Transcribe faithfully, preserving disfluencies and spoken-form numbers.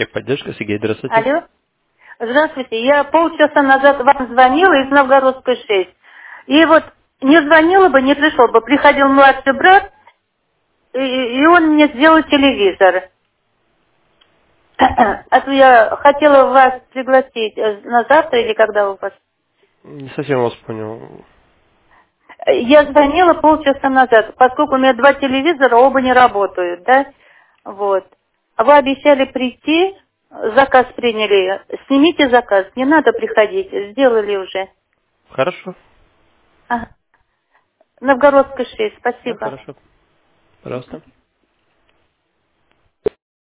Техподдержка, Сергей, здравствуйте. Алло. Здравствуйте. Я полчаса назад вам звонила из Новгородской шесть. И вот не звонила бы, не пришел бы. Приходил младший брат, и, и он мне сделал телевизор. А то я хотела вас пригласить э, на завтра или когда у вас. Не совсем вас понял. Я звонила полчаса назад, поскольку у меня два телевизора, оба не работают, да? Вот. А вы обещали прийти, заказ приняли. Снимите заказ, не надо приходить, сделали уже. Хорошо. Ага. Новгородская шесть, Да, спасибо. хорошо. Пожалуйста.